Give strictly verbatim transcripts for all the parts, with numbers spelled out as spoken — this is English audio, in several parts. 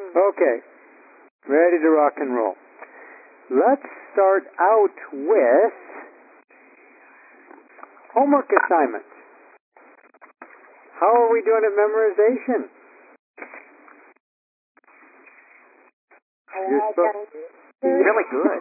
Okay, ready to rock and roll. Let's start out with homework assignments. How are we doing at memorization? You're supposed really good.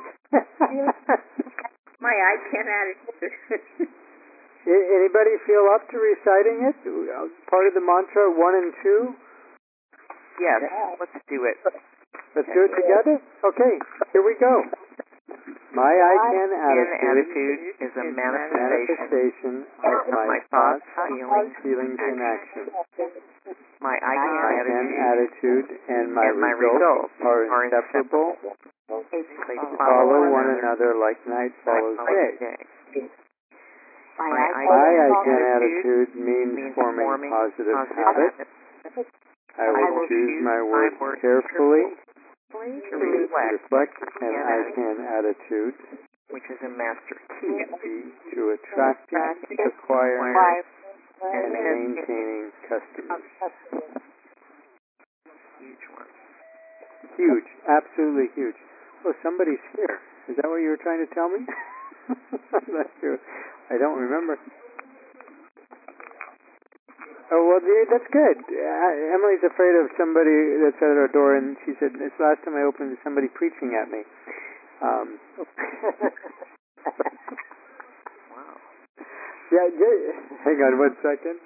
My I can attitude. Anybody feel up to reciting it? Part of the mantra one and two? Yes, let's do it. Let's do it together? Okay, here we go. My I can attitude, attitude is a manifestation manifestation of my, my thoughts, feelings, feelings, and actions. My I can I can attitude attitude and my, and my results, results are are inseparable, they follow, follow one another like night follows day. day. My My I My I can can attitude attitude means, means forming, forming positive, positive habits. habits. I will, I will choose choose my my words words carefully to to reflect, reflect an an I can attitude, which is a master key key to attracting, acquiring, and maintaining customers. Huge one. Huge, absolutely huge. Oh, somebody's here. Is that what you were trying to tell me? I'm not sure. I don't remember. Oh, well, yeah, that's good. Uh, Emily's afraid of somebody that's at her door, and she said, this last time I opened, there's somebody preaching at me. Um, Wow. yeah, yeah, hang on one second.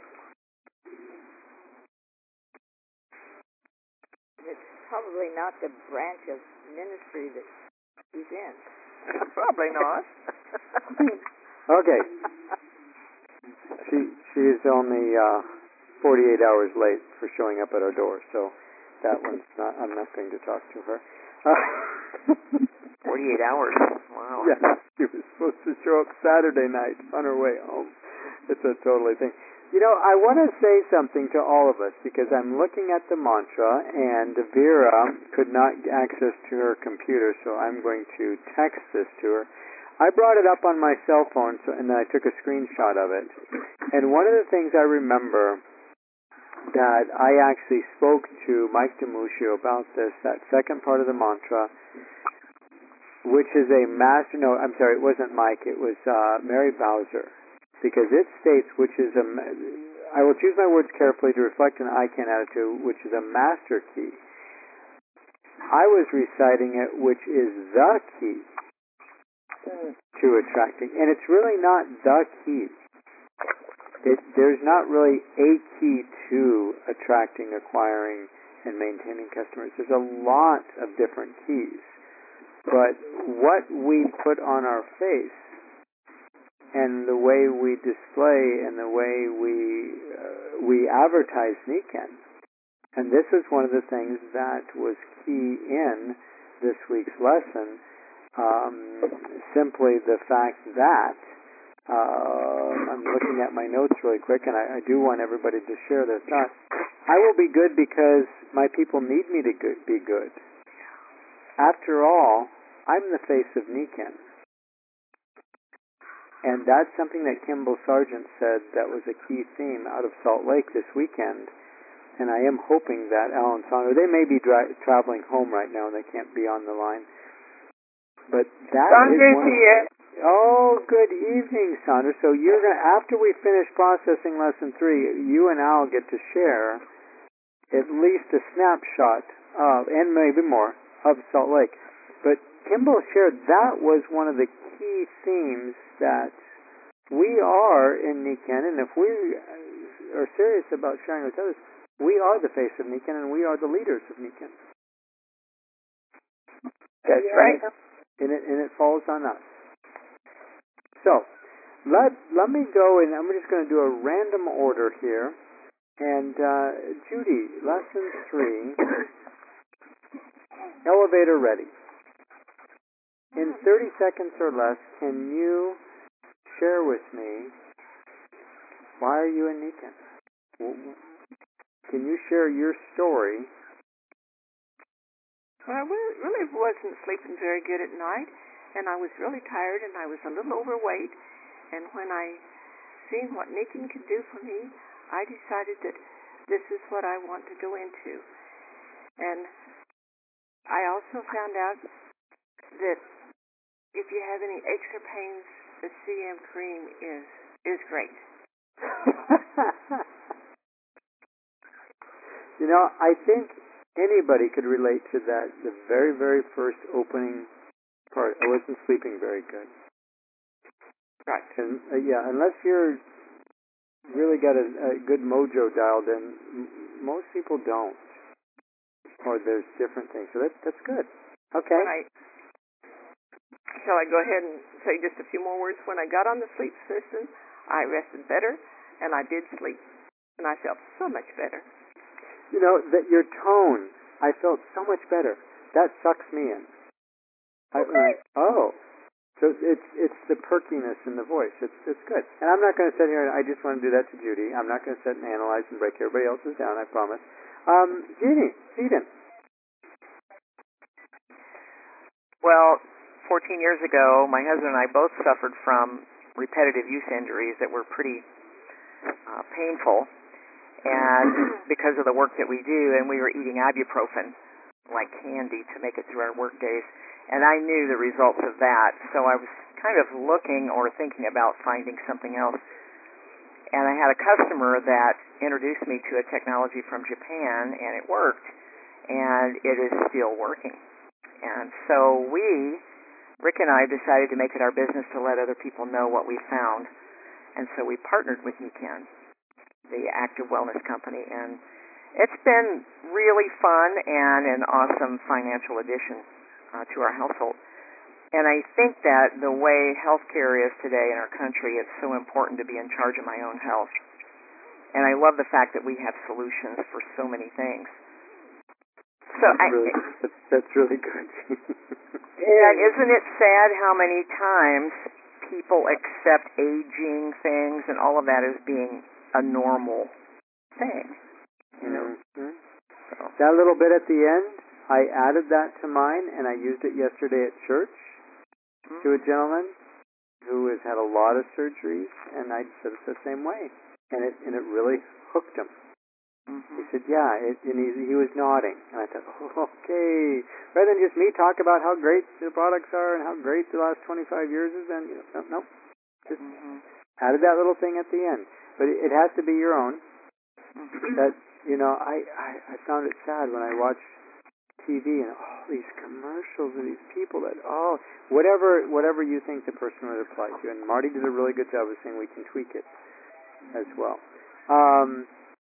It's probably not the branch of ministry that he's in. Probably not. Okay. She she is only uh, forty-eight hours late for showing up at our door, so that one's not. I'm not going to talk to her. Uh, Forty-eight hours. Wow. yeah, she was supposed to show up Saturday night on her way home. It's a totally thing. You know, I want to say something to all of us because I'm looking at the mantra, and Vera could not access to her computer, so I'm going to text this to her. I brought it up on my cell phone, so, and then I took a screenshot of it. And one of the things I remember that I actually spoke to Mike DiMuscio about this, that second part of the mantra, which is a master, no, I'm sorry, it wasn't Mike, it was uh, Mary Bowser. Because it states, which is a, I will choose my words carefully to reflect an I can attitude, which is a master key. I was reciting it, which is the key to attracting. And it's really not the key. It, there's not really a key to attracting, acquiring, and maintaining customers. There's a lot of different keys. But what we put on our face and the way we display and the way we uh, we advertise Nikken. And this is one of the things that was key in this week's lesson. Um, simply the fact that uh, I'm looking at my notes really quick, and I, I do want everybody to share their thoughts. I will be good because my people need me to good, be good. After all, I'm the face of Nikken. And that's something that Kimball Sargent said that was a key theme out of Salt Lake this weekend. And I am hoping that Alan Saunders, they may be dri- traveling home right now and they can't be on the line. But that Saunders is one here. of, oh, good evening, Saunders. So you're going to, after we finish processing lesson three, you and Al get to share at least a snapshot of, and maybe more, of Salt Lake. But Kimball shared that was one of the key themes that we are in Nikken, and if we are serious about sharing with others, we are the face of Nikken, and we are the leaders of Nikken. That's right. And it, and it falls on us. So, let, let me go, and I'm just going to do a random order here. And uh, Judy, lesson three, elevator ready. In thirty seconds or less, can you share with me, why are you in Nikken? Can you share your story? Well, I really really wasn't sleeping very good at night, and I was really tired, and I was a little overweight. And when I seen what Nikken could do for me, I decided that this is what I want to go into. And I also found out that if you have any aches or pains, the C M cream is is great. You know, I think anybody could relate to that. The very, very first opening part. I wasn't sleeping very good. Right. And uh, yeah, unless you're really got a, a good mojo dialed in, m- most people don't. Or there's different things. So that's that's good. Okay. When I, shall I go ahead and say just a few more words? When I got on the sleep system, I rested better, and I did sleep, and I felt so much better. You know, that your tone, I felt so much better. That sucks me in. I, I, oh. So it's it's the perkiness in the voice. It's it's good. And I'm not going to sit here and I just want to do that to Judy. I'm not going to sit and analyze and break everybody else's down, I promise. Um, Jeannie, Eden. Well, fourteen years ago, my husband and I both suffered from repetitive use injuries that were pretty uh, painful, and because of the work that we do, and we were eating ibuprofen like candy to make it through our work days, and I knew the results of that, so I was kind of looking or thinking about finding something else. And I had a customer that introduced me to a technology from Japan, and it worked, and it is still working. And so we, Rick and I, decided to make it our business to let other people know what we found. And so we partnered with Nikan, the active wellness company, and it's been really fun and an awesome financial addition uh, to our household. And I think that the way healthcare is today in our country, it's so important to be in charge of my own health. And I love the fact that we have solutions for so many things. So that's, I, really, that's, that's really good. and isn't it sad how many times people accept aging things and all of that as being a normal thing? You know? Mm-hmm. So. That little bit at the end, I added that to mine, and I used it yesterday at church mm-hmm. to a gentleman who has had a lot of surgeries, and I said it the same way, and it and it really hooked him. Mm-hmm. He said, "Yeah," it, and he he was nodding, and I thought, oh, "Okay." Rather than just me talk about how great the products are and how great the last twenty-five years has been, you know, no, no, just mm-hmm. added that little thing at the end, but it, it has to be your own. Mm-hmm. That. You know, I, I, I found it sad when I watch T V and all these commercials of these people that, oh, whatever whatever you think the person would apply to. And Marty did a really good job of saying we can tweak it as well. Um,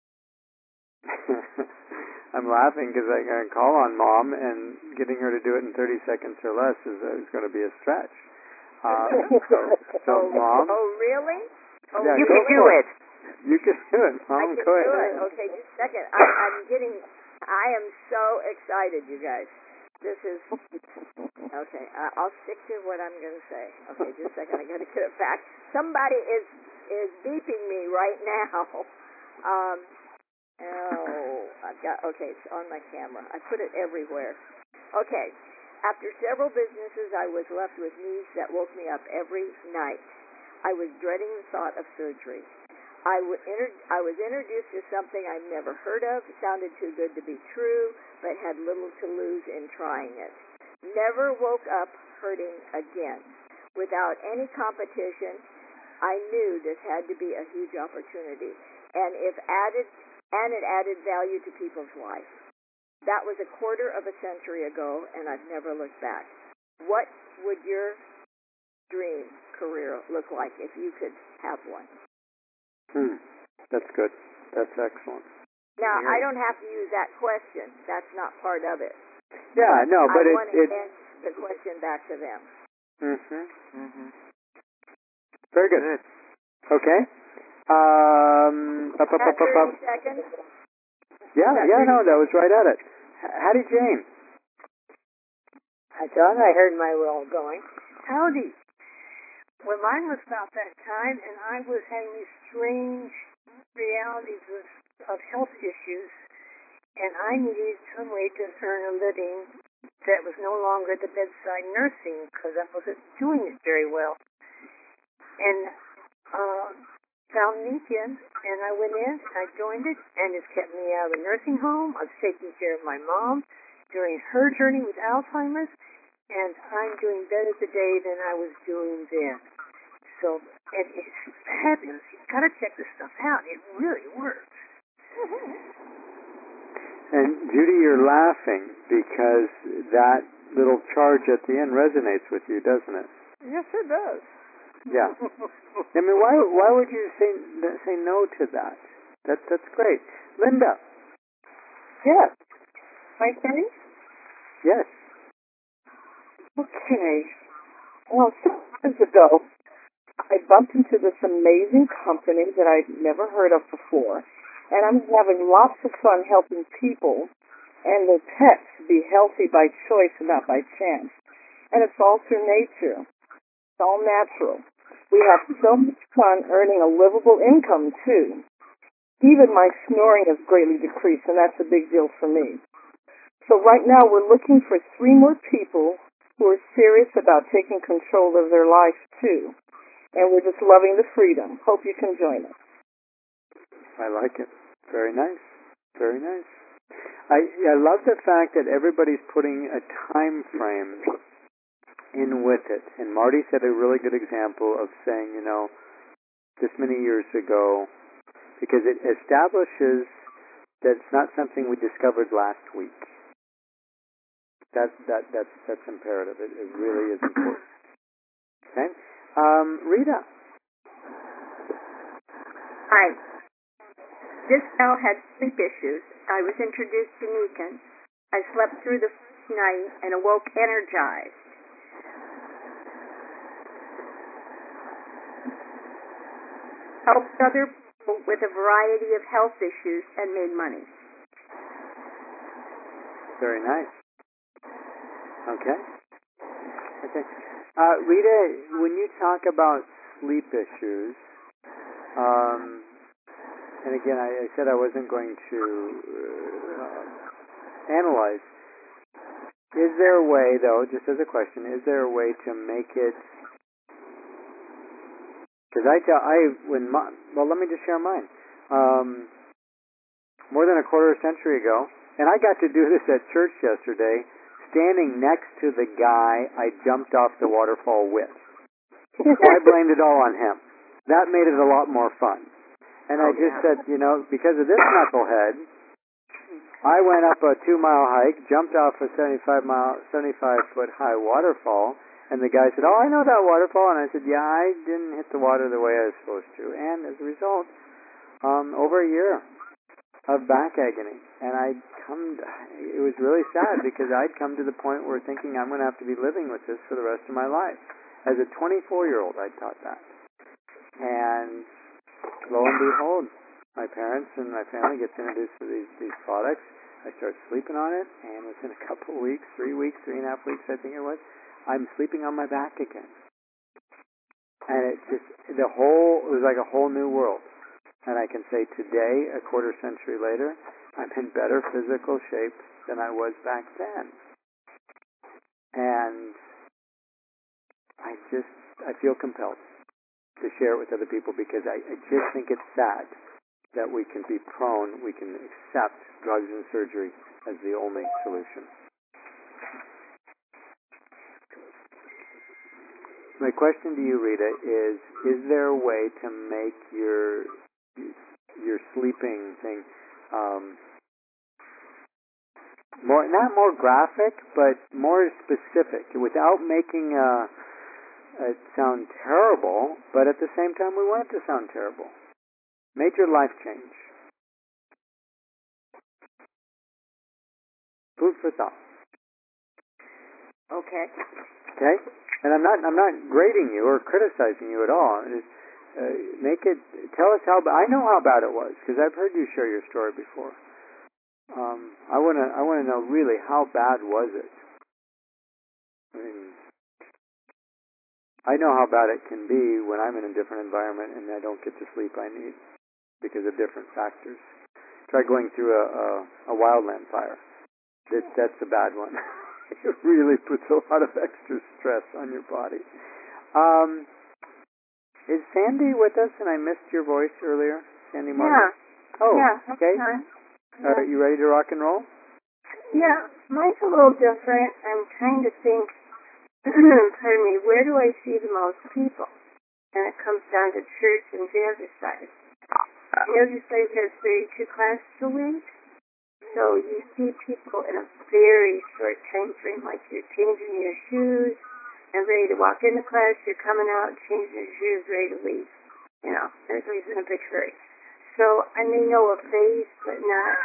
I'm laughing because I'm going to call on Mom, and getting her to do it in thirty seconds or less is, uh, is going to be a stretch. Uh, so, so, oh, Mom. Oh, really? Oh, yeah, you can do it. You can do it, Mom. I can Go do ahead. it. Okay, just a second. I, I'm getting. I am so excited, you guys. This is okay. Uh, I'll stick to what I'm going to say. Okay, just a second. I got to get it back. Somebody is is beeping me right now. Um. Oh, I've got. Okay, it's on my camera. I put it everywhere. Okay. After several businesses, I was left with knees that woke me up every night. I was dreading the thought of surgery. I, w- inter- I was introduced to something I'd never heard of, sounded too good to be true, but had little to lose in trying it. Never woke up hurting again. Without any competition, I knew this had to be a huge opportunity, and if added, and it added value to people's life. That was a quarter of a century ago, and I've never looked back. What would your dream career look like if you could have one? Hmm. That's good. That's excellent. Now, I don't have to use that question. That's not part of it. Yeah, no, but I it... want to it, answer the question back to them. Mm-hmm. Mm-hmm. Very good. Good. Okay. Um, up, up, up, up, up. thirty seconds? Yeah, yeah, no, that was right at it. Howdy, Jane. I thought I heard my roll going. Howdy. Well, mine was about that time, and I was having these strange realities of, of health issues, and I needed some way to earn a living that was no longer the bedside nursing, because I wasn't doing it very well. And uh, found Nikan, and I went in, and I joined it, and it's kept me out of the nursing home. I was taking care of my mom, during her journey with Alzheimer's, and I'm doing better today than I was doing then. So, and it's fabulous. You've got to check this stuff out. It really works. And Judy, you're laughing because that little charge at the end resonates with you, doesn't it? Yes, it does. Yeah. I mean, why why would you say say no to that? That's that's great, Linda. Yes. My turn? Yes. Okay. Well, six years ago, I bumped into this amazing company that I'd never heard of before, and I'm having lots of fun helping people and their pets be healthy by choice and not by chance. And it's all through nature. It's all natural. We have so much fun earning a livable income, too. Even my snoring has greatly decreased, and that's a big deal for me. So right now we're looking for three more people who are serious about taking control of their life, too. And we're just loving the freedom. Hope you can join us. I like it. Very nice. Very nice. I I love the fact that everybody's putting a time frame in with it. And Marty said a really good example of saying, you know, this many years ago, because it establishes that it's not something we discovered last week. That that that's that's imperative. It, it really is important. Okay, um, Rita. Hi. This gal had sleep issues. I was introduced to Nikan. I slept through the first night and awoke energized. Helped other people with a variety of health issues and made money. Very nice. Okay. Okay. Uh, Rita, when you talk about sleep issues, um, and again, I, I said I wasn't going to uh, analyze. Is there a way, though, just as a question, is there a way to make it? Because I tell, I when my, well, let me just share mine. Um, more than a quarter of a century ago, and I got to do this at church yesterday, standing next to the guy I jumped off the waterfall with. So I blamed it all on him. That made it a lot more fun. And I just said, you know, because of this knucklehead, I went up a two-mile hike, jumped off a seventy-five mile, seventy-five foot high waterfall, and the guy said, "Oh, I know that waterfall." And I said, "Yeah, I didn't hit the water the way I was supposed to." And as a result, um, over a year of back agony, and I'd come. It was really sad because I'd come to the point where thinking I'm going to have to be living with this for the rest of my life. As a twenty-four-year-old, I thought that, and lo and behold, my parents and my family gets introduced to these, these products. I start sleeping on it, and within a couple of weeks, three weeks, three and a half weeks, I think it was, I'm sleeping on my back again. And it just, the whole, it was like a whole new world. And I can say today, a quarter century later, I'm in better physical shape than I was back then. And I just, I feel compelled to share it with other people because I, I just think it's sad that we can be prone, we can accept drugs and surgery as the only solution. My question to you, Rita, is: is there a way to make your your sleeping thing um, more, not more graphic, but more specific, without making a it sound terrible, but at the same time we want it to sound terrible? Major life change. Food for thought. Okay. Okay? And I'm not I'm not grading you or criticizing you at all. It's, uh, make it, tell us how, I know how bad it was, because I've heard you share your story before. Um, I want to I want to know really how bad was it? I mean, I know how bad it can be when I'm in a different environment and I don't get the sleep I need because of different factors. Try going through a, a, a wildland fire. That, that's a bad one. It really puts a lot of extra stress on your body. Um, is Sandy with us? And I missed your voice earlier, Sandy Martin. Yeah. Oh, yeah, okay. okay. Are you ready to rock and roll? Yeah, mine's a little different. I'm trying to think, pardon me, where do I see the most people? And it comes down to church and the other side. The other side has thirty-two classes a week, so you see people in a very short time frame, like you're changing your shoes and ready to walk into class, you're coming out, changing your shoes, ready to leave. You know, everybody's in a big hurry. So I may know a face, but not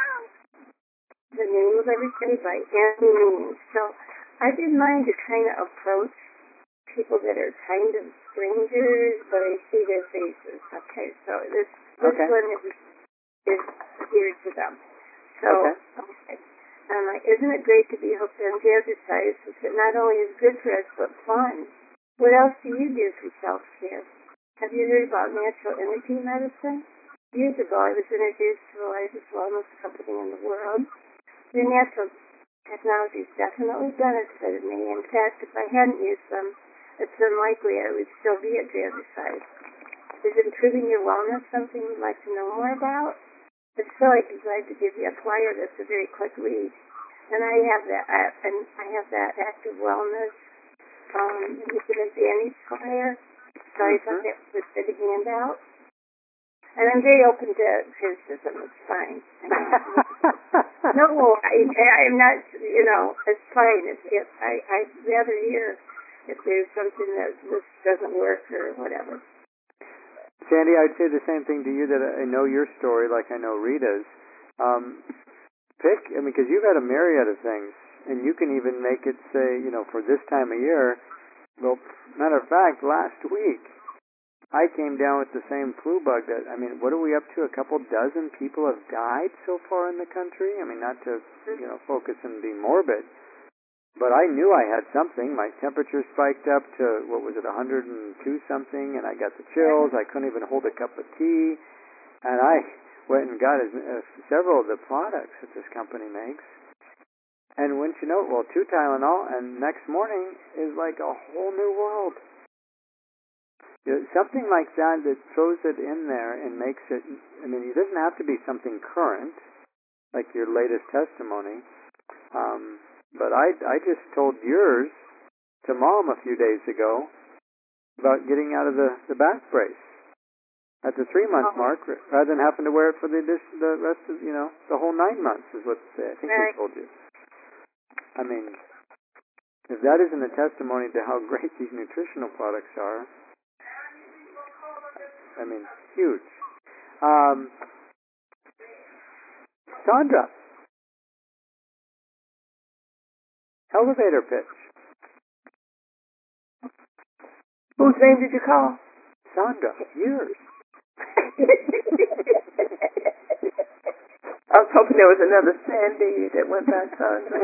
the name of everybody by any means. So I didn't mind to kind of approach people that are kind of strangers, but I see their faces. Okay, so this this Okay. one is is geared to them. So Okay. okay. I'm like, isn't it great to be hooked on the other side? Since it not only is good for us, but fun. What else do you do for self-care? Have you heard about natural energy medicine? Years ago, I was introduced to the largest wellness company in the world. The natural technologies definitely benefited me. In fact, if I hadn't used them, it's unlikely I would still be at the other side. Is improving your wellness something you'd like to know more about? If so, I'd be glad to give you a flyer that's a very quick read. And I have that, uh, and I have that active wellness, um, Mission Advantage flyer. So I thought that was good to hand out. And I'm very open to criticism. It's fine. I mean, no, I, I'm not. You know, it's fine. If, if I, I'd rather hear if there's something that this doesn't work or whatever. Sandy, I'd say the same thing to you, that I know your story like I know Rita's. Um, pick, I mean, because you've had a myriad of things, and you can even make it say, you know, for this time of year. Well, matter of fact, last week I came down with the same flu bug that, I mean, what are we up to? A couple dozen people have died so far in the country? I mean, not to, you know, focus and be morbid, but I knew I had something. My temperature spiked up to, what was it, one hundred two something, and I got the chills. I couldn't even hold a cup of tea, and I went and got as, uh, several of the products that this company makes. And wouldn't you know, well, two Tylenol, and next morning is like a whole new world. You know, something like that that throws it in there and makes it, I mean, it doesn't have to be something current, like your latest testimony. Um, but I, I just told yours to Mom a few days ago about getting out of the, the back brace at the three-month Oh. mark, rather than having to wear it for the, addition, the rest of, you know, the whole nine months is what they, I think Right. they told you. I mean, if that isn't a testimony to how great these nutritional products are, I mean, huge. Um, Sandra, elevator pitch. Whose name did you call? Sandra, yours. I was hoping there was another Sandy that went by Sandra.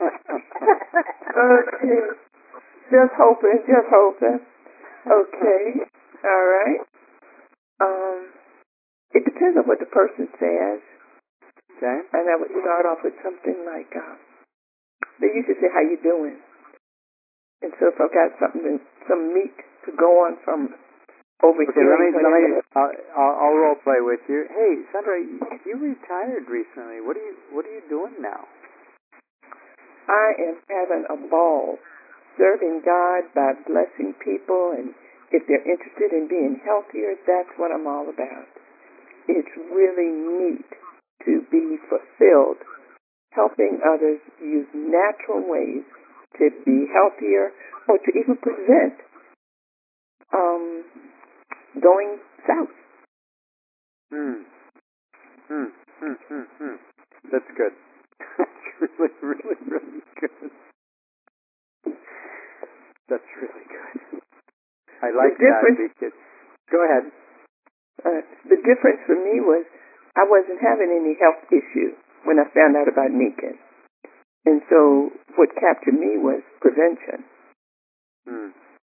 Okay. Just hoping, just hoping. Okay. All right. Um, it depends on what the person says. Okay. And I would start off with something like, uh, they usually say, how you doing? And so if I've got something, some meat to go on from over Okay, here. let me, let me, I'll, I'll, I'll role play with you. Hey, Sandra, you retired recently. What are you, what are you doing now? I am having a ball serving God by blessing people, and if they're interested in being healthier, that's what I'm all about. It's really neat to be fulfilled, helping others use natural ways to be healthier or to even prevent um, going south. Hmm. Hmm. Hmm. Hmm. Hmm. That's good. That's really, really, really good. That's really good. I like that because. Go ahead. Uh, the difference for me was I wasn't having any health issue when I found out about Nikken. And so what captured me was prevention. Hmm.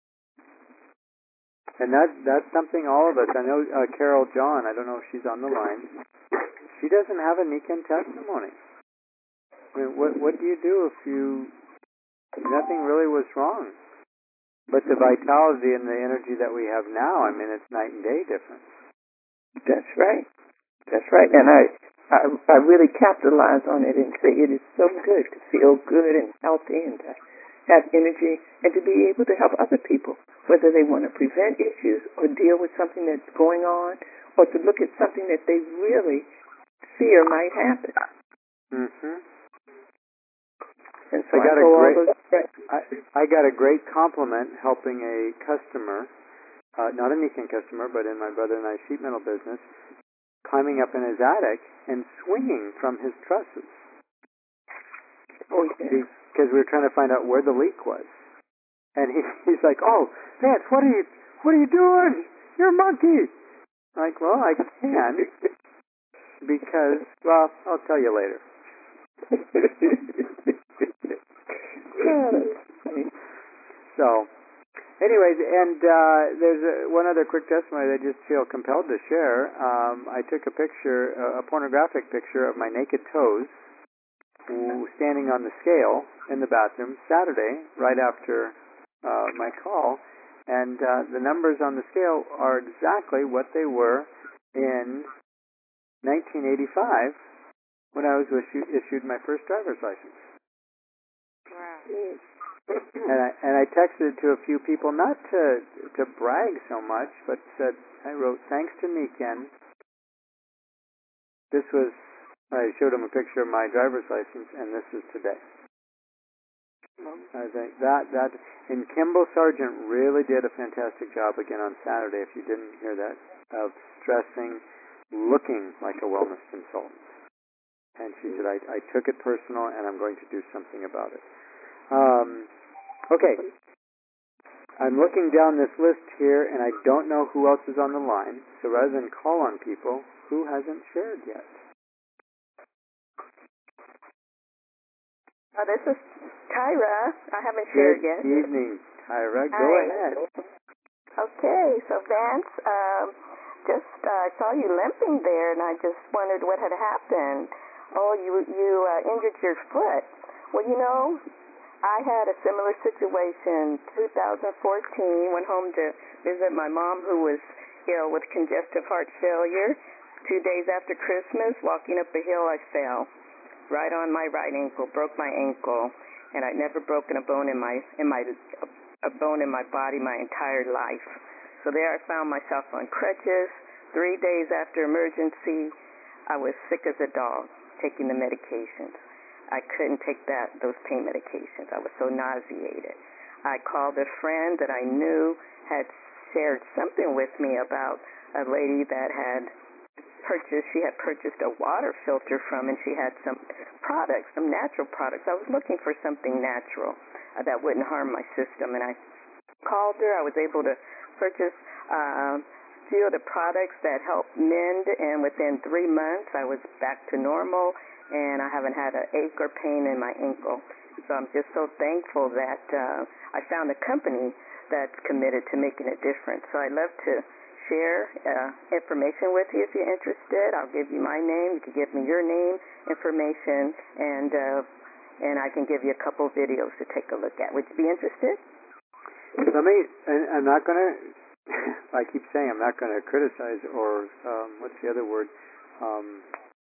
And that that's something all of us, I know uh, Carol John, I don't know if she's on the line, she doesn't have a Nikken testimony. I mean, what, what do you do if you, nothing really was wrong? But the vitality and the energy that we have now, I mean, it's night and day difference. That's right. That's right. And I I, I really capitalize on it and say it is so good to feel good and healthy and to have energy and to be able to help other people, whether they want to prevent issues or deal with something that's going on or to look at something that they really fear might happen. Mhm. And so I got I a go all great those steps. I, I got a great compliment helping a customer, uh, not a Nikan customer, but in my brother and I sheet metal business, climbing up in his attic and swinging from his trusses. Oh, yeah. Because we were trying to find out where the leak was. And he, he's like, "Oh, Vance, what are you, what are you doing? You're a monkey." I'm like, "Well, I can because, well, I'll tell you later." So, anyways, and uh, there's a, one other quick testimony that I just feel compelled to share. Um, I took a picture, a pornographic picture of my naked toes standing on the scale in the bathroom Saturday, right after uh, my call, and uh, the numbers on the scale are exactly what they were in nineteen eighty-five when I was issued, issued my first driver's license. Wow. And I and I texted it to a few people, not to to brag so much, but said I wrote, "Thanks to Nikan." This was I showed him a picture of my driver's license, and this is today. I think that that and Kimball Sargent really did a fantastic job again on Saturday. If you didn't hear that, of stressing looking like a wellness consultant. And she said, I, I took it personal, and I'm going to do something about it. Um, okay. I'm looking down this list here, and I don't know who else is on the line. So rather than call on people, who hasn't shared yet? Uh, this is Tyra. I haven't shared Good yet. Good evening, Tyra. Go Hi. ahead. Okay, so Vance, um, just uh, saw you limping there, and I just wondered what had happened. Oh, you you uh, injured your foot. Well, you know, I had a similar situation. two thousand fourteen, went home to visit my mom who was ill with congestive heart failure. Two days after Christmas, walking up a hill, I fell right on my right ankle, broke my ankle, and I'd never broken a bone in my in my a bone in my body my entire life. So there I found myself on crutches. Three days after emergency, I was sick as a dog, taking the medications. I couldn't take that those pain medications. I was so nauseated. I called a friend that I knew had shared something with me about a lady that had purchased, she had purchased a water filter from, and she had some products, some natural products. I was looking for something natural uh, that wouldn't harm my system, and I called her. I was able to purchase uh, a few of the products that helped mend, and within three months I was back to normal, and I haven't had an ache or pain in my ankle. So I'm just so thankful that uh, I found a company that's committed to making a difference. So I'd love to share uh, information with you if you're interested. I'll give you my name. You can give me your name, information, and uh, and I can give you a couple videos to take a look at. Would you be interested? Let me, and I'm not going to, I keep saying I'm not going to criticize or, um, what's the other word? Um,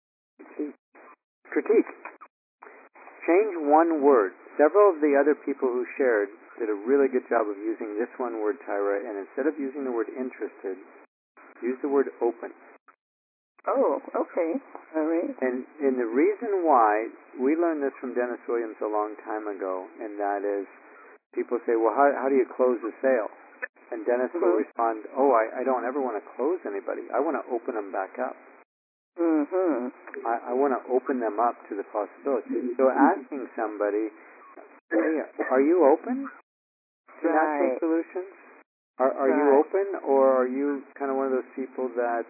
critique. Change one word. Several of the other people who shared did a really good job of using this one word, Tyra, and instead of using the word interested, use the word open. Oh, okay. All right. And, and the reason why, we learned this from Dennis Williams a long time ago, and that is, people say, well, how, how do you close a sale? And Dennis mm-hmm. will respond, oh, I, I don't ever want to close anybody. I want to open them back up. Mm-hmm. I, I want to open them up to the possibility. So asking somebody, hey, are you open to right. natural solutions? Are, are right. you open, or are you kind of one of those people that,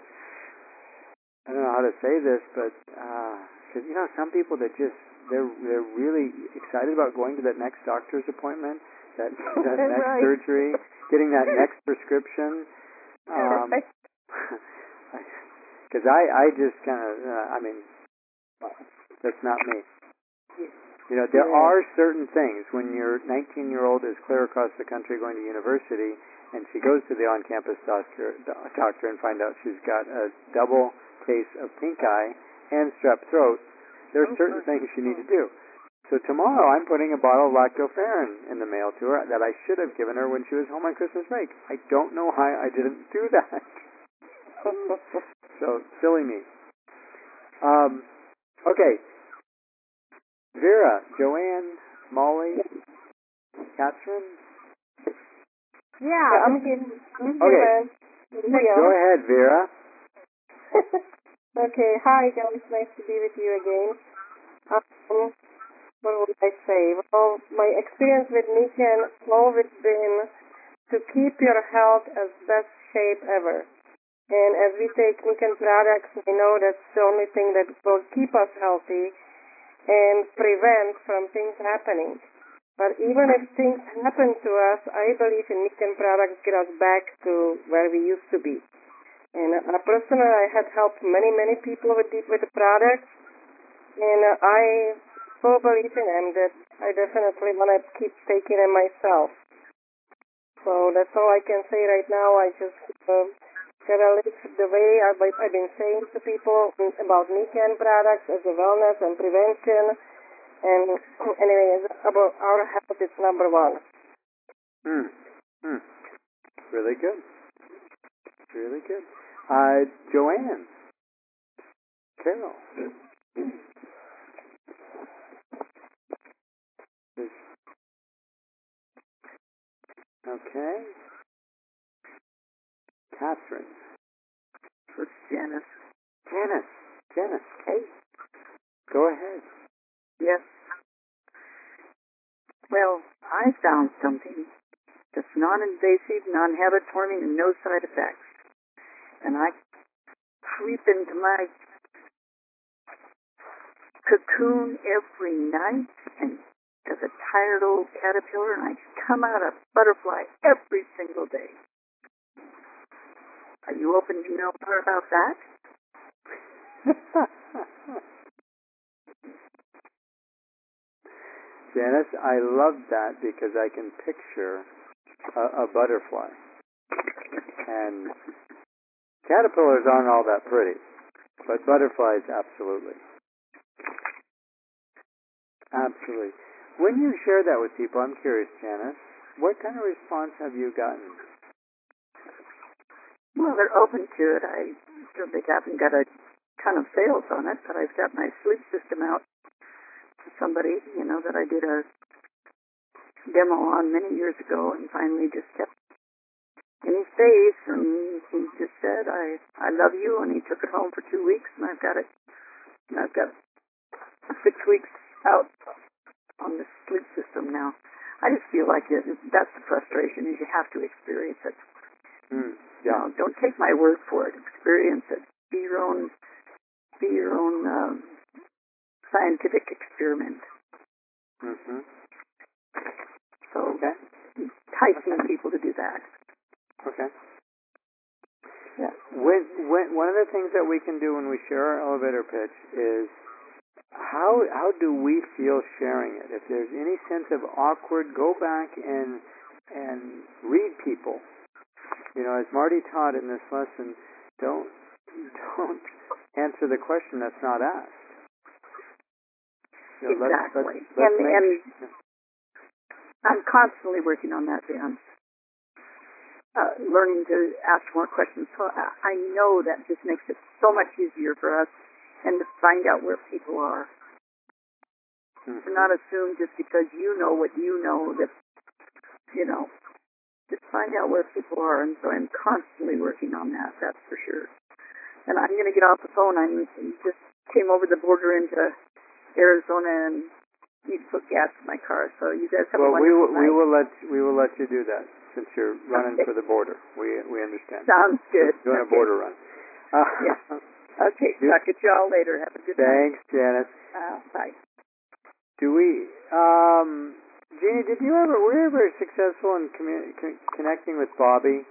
I don't know how to say this, but, because, uh, you know, some people that just, they're, they're really excited about going to that next doctor's appointment, that, that next right. surgery, getting that next prescription. Um, Because I, I just kind of, uh, I mean, that's not me. You know, there yeah. are certain things when your nineteen-year-old is clear across the country going to university, and she goes to the on-campus doctor, doctor and find out she's got a double case of pink eye, and strep throat, there are certain things you need to do. So tomorrow I'm putting a bottle of lactoferrin in the mail to her that I should have given her when she was home on Christmas break. I don't know why I didn't do that. So, silly me. Um, okay. Vera, Joanne, Molly, Catherine? Yeah, I'm here. I'm Okay. here. Go ahead, Vera. Okay, hi guys, nice to be with you again. Um, what would I say? Well, my experience with Nikan has always been to keep your health as best shape ever. And as we take Nikan products, we know that's the only thing that will keep us healthy and prevent from things happening. But even if things happen to us, I believe in Nikan products get us back to where we used to be. And uh, personally, I had helped many, many people with the, with the products, and uh, I so believe in them that I definitely want to keep taking them myself. So that's all I can say right now. I just uh, gotta live the way I've, I've been saying to people about Nikan products as a wellness and prevention. And anyway, about our health is number one. Hmm. Hmm. Really good. Really good. Uh, Joanne. Carol. Okay. Catherine. For Janice. Janice. Janice. Hey. Go ahead. Yes. Well, I found something that's non-invasive, non-habit-forming, and no side effects. And I creep into my cocoon every night, and as a tired old caterpillar, and I come out a butterfly every single day. Are you open to know more about that? Janice, I love that because I can picture a, a butterfly. And caterpillars aren't all that pretty, but butterflies, absolutely. Absolutely. When you share that with people, I'm curious, Janice, what kind of response have you gotten? Well, they're open to it. I still think I haven't got a ton of sales on it, but I've got my sleep system out to somebody, you know, that I did a demo on many years ago, and finally just kept in his face, and he just said, I, I love you, and he took it home for two weeks, and I've got it, and I've got six weeks out on the sleep system now. I just feel like it, that's the frustration, is you have to experience it. Mm, yeah. You know, don't take my word for it. Experience it. Be your own, be your own um, scientific experiment. Mm-hmm. So, okay. enticing people to do that. Okay. Yeah. When, when, one of the things that we can do when we share our elevator pitch is how how do we feel sharing it? If there's any sense of awkward, go back and and read people. You know, as Marty taught in this lesson, don't don't answer the question that's not asked. You know, exactly. Let's, let's, let's and make, and I'm constantly working on that, Dan. Uh, learning to ask more questions. So I, I know that just makes it so much easier for us, and to find out where people are. Mm-hmm. To not assume just because you know what you know that, you know, just find out where people are. And so I'm constantly working on that, that's for sure. And I'm going to get off the phone. I just came over the border into Arizona and need to put gas in my car. So you guys have well, a wonderful we will, night. we will let we will let you do that since you're running okay. for the border. We we understand. Sounds good. You're doing okay. a border run. Uh, yeah. Okay. Talk to y'all later. Have a good Thanks, night. Janice. Uh, bye. Do we, um, Jeannie? Did you ever were you ever successful in commu- con- connecting with Bobby?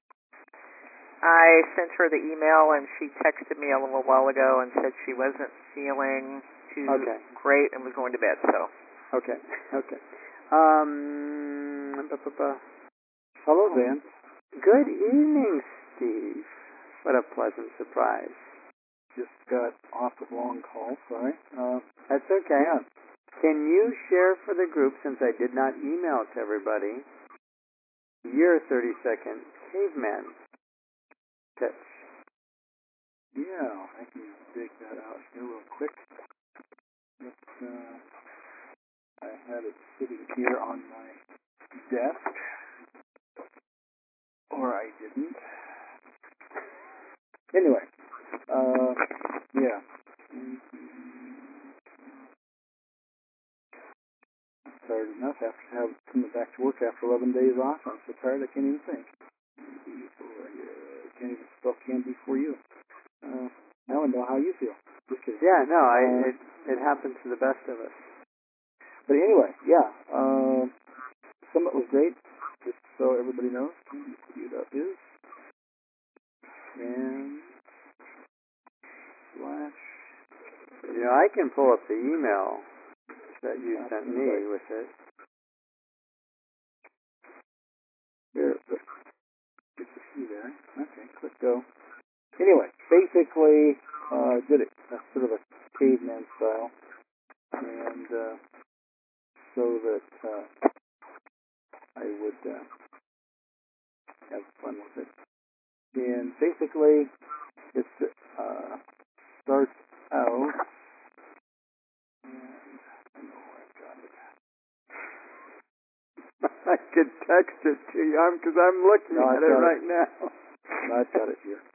I sent her the email, and she texted me a little while ago and said she wasn't feeling too okay. great and was going to bed. So. Okay. Okay. Um. Bu- bu- bu- Hello, Vance. Good evening, Steve. What a pleasant surprise. just got off the long call. Sorry. Uh, That's okay. yeah. Can you share for the group, since I did not email to everybody, your thirty-second caveman pitch? Yeah, I can dig that out here real quick. It's, uh, I had it sitting here on my desk, or I didn't. Anyway, uh, yeah. Tired enough after have, coming back to work after eleven days off. I'm so tired I can't even think. I can't even spell candy for you. Uh, now I know how you feel. Just kidding. Yeah, no, I, Uh, it, it happens to the best of us. But anyway, yeah. Uh, Summit was great. Just so everybody knows, queued up is and slash. You know, I can pull up the email that you Yeah, sent me right. with it. There, there. Good to see there. Okay, click go. Anyway, basically, uh, did it. That's sort of a caveman style, and uh, so that uh, I would uh, have fun with it. And basically, it uh, starts out. And I know I've got it. I could text it to you because I'm looking No, at I've it got right it. now. No, I've got it here.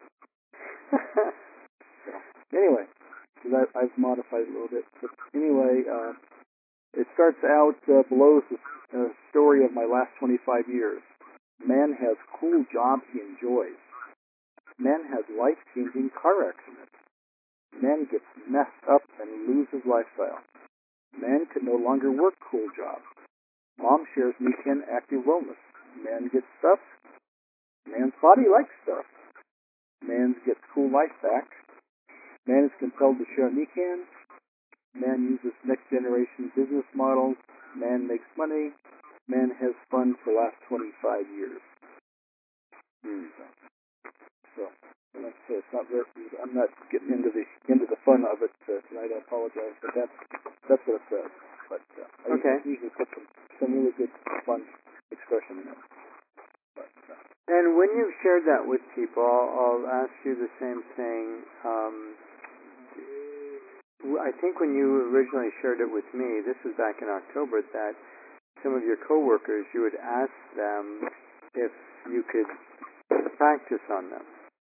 So, anyway, because I, I've modified it a little bit. But anyway, uh, it starts out uh, below the uh, story of my last twenty-five years. Man has cool jobs he enjoys. Man has life-changing car accidents. Man gets messed up and loses lifestyle. Man can no longer work cool jobs. Mom shares Nikan active wellness. Man gets stuff. Man's body likes stuff. Man gets cool life back. Man is compelled to share Nikan. Man uses next generation business models. Man makes money. Man has fun for the last twenty-five years. Hmm. So, and like I say, it's not very, I'm not getting into the into the fun of it uh, tonight. I apologize, but that's that's what it says. But uh, I Okay. usually put some some really good fun expression in it. But, uh, And when you've shared that with people, I'll, I'll ask you the same thing. Um, I think when you originally shared it with me, this was back in October, that some of your coworkers, you would ask them if you could practice on them.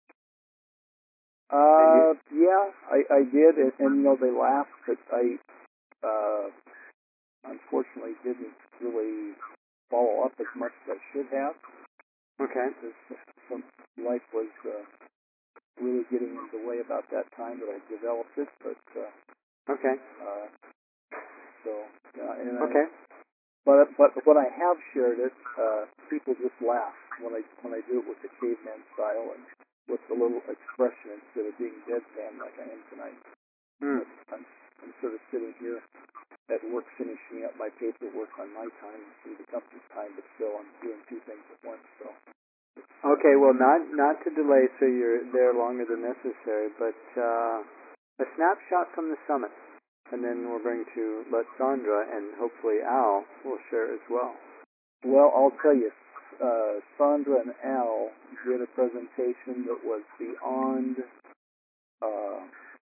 uh yeah, I, I did, and, and you know they laughed, but I uh, unfortunately didn't really follow up as much as I should have. Okay. Because some life was uh, really getting in the way about that time that I developed it, but uh, Okay. uh, so uh, and Okay. I, but but when I have shared it, uh, people just laugh when I when I do it with the caveman style and with the little expression instead of being deadpan like I am tonight. Hmm. But I'm I'm sort of sitting here at work finishing up my paperwork on my time through the company's time, but still I'm doing two things at once. So. Okay, well, not not to delay so you're there longer than necessary, but uh, a snapshot from the summit, and then we're going to let Sandra and hopefully Al will share as well. Well, I'll tell you, uh, Sandra and Al did a presentation that was beyond uh,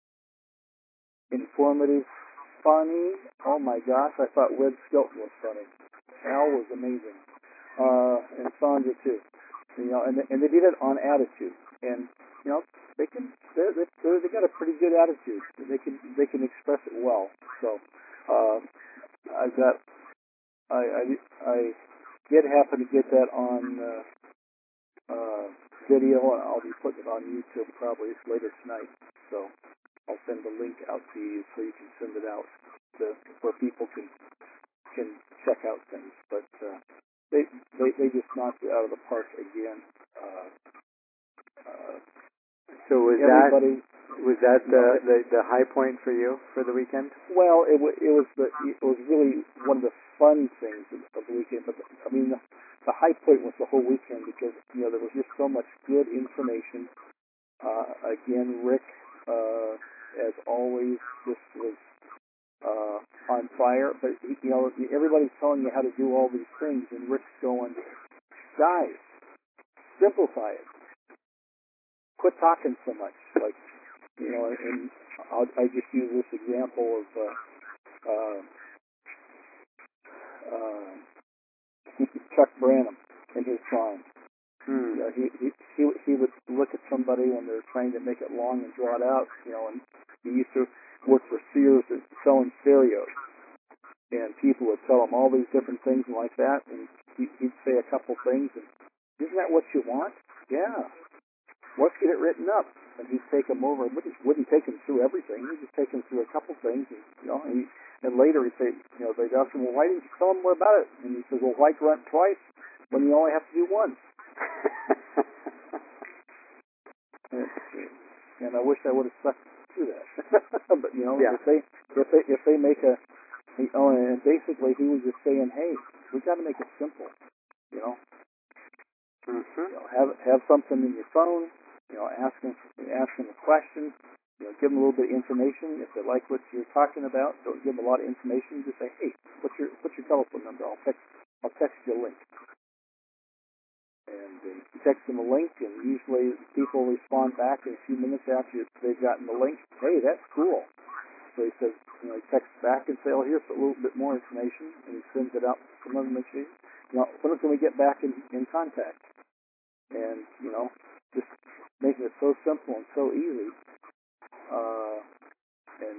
informative, funny. Oh my gosh, I thought Red Skelton was funny. Al was amazing, uh, and Sandra too. You know, and they, and they did it on attitude, and you know they can they they they got a pretty good attitude. They can they can express it well. So uh, I've got I I I did happen to get that on uh, uh, video, and I'll be putting it on YouTube probably later tonight. So I'll send the link out to you so you can send it out to where people can can check out things. But uh, they they they just knocked it out of the park again. Uh, uh, So was that everybody, was that you know, the, the the high point for you for the weekend? well, it wa- it was the it was really one of the fun things of, of the weekend. But the, I mean, the, the high point was the whole weekend because you know there was just so much good information. Uh, again, Rick uh, as always, just was uh, on fire. But you know, everybody's telling you how to do all these things, and Rick's going, guys, simplify it. Quit talking so much. Like, you know, and I'll, I just use this example of uh, uh, uh, Chuck Branham in his song. Hmm. You know, he, he he he would look at somebody when they're trying to make it long and draw it out. You know, and he used to work for Sears and selling stereos, and people would tell him all these different things and like that, and he, he'd say a couple things, and isn't that what you want? Yeah. Let's get it written up. And he'd take them over. Wouldn't wouldn't take him through everything. He'd just take him through a couple things, and you know, and, he, and later he'd say, you know, they'd ask him, well, why didn't you tell him more about it? And he says, well, why grunt twice when you only have to do once? and, and I wish I would have stuck to that. But you know, yeah. if they if they if they make a, you know, and basically he was just saying, hey, we got to make it simple. You know, Mm-hmm. you know, have have something in your phone. You know, ask them ask them a question. You know, give them a little bit of information. If they like what you're talking about, don't give them a lot of information. Just say, hey, what's your what's your telephone number? I'll text I'll text you a link. And uh, you text them a link, and usually people respond back in a few minutes after they've gotten the link. Hey, that's cool. So he says, you know, he texts back and say, oh, here's a little bit more information, and he sends it out to some other machine. You know, when can we get back in, in contact? And, you know, just making it so simple and so easy. Uh, and,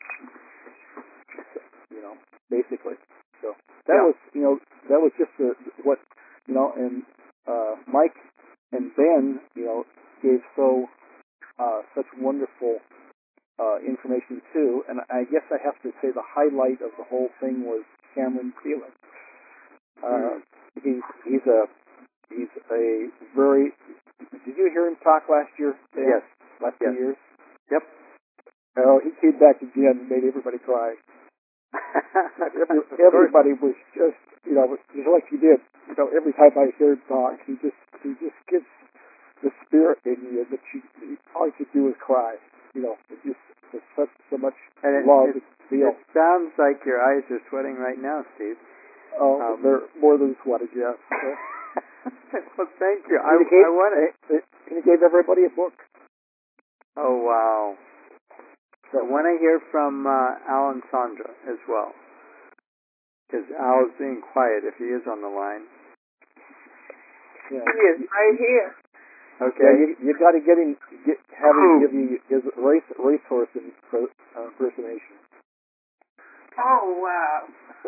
you know, basically. So that yeah. was, you know, that was just the, what, you know, and uh, Mike and Ben, you know, gave so, uh, such wonderful uh, information too. And I guess I have to say the highlight of the whole thing was Cameron Thielen. Uh, mm. He's, he's a, he's a very, did you hear him talk last year? Dan? Yes. Last yes. two years? Yep. Oh, he came back again and made everybody cry. Every, everybody was just, you know, just like he did. You know, every time I hear him talk, he just, he just gets the spirit in you that you, you all you could do is cry. You know, it just, there's such, so much and it, love it, and feel. It sounds like your eyes are sweating right now, Steve. Oh, um, they're more than sweated, yes. Well, thank you. I, he gave, I want to. He gave everybody a book. Oh, wow. So I want to hear from uh, Al and Sandra as well, because Al's being quiet if he is on the line. Yeah. He is right here. Okay. Yeah, you, you got to get him, get, have him give you his race racehorse imper, uh, impersonation. Oh wow!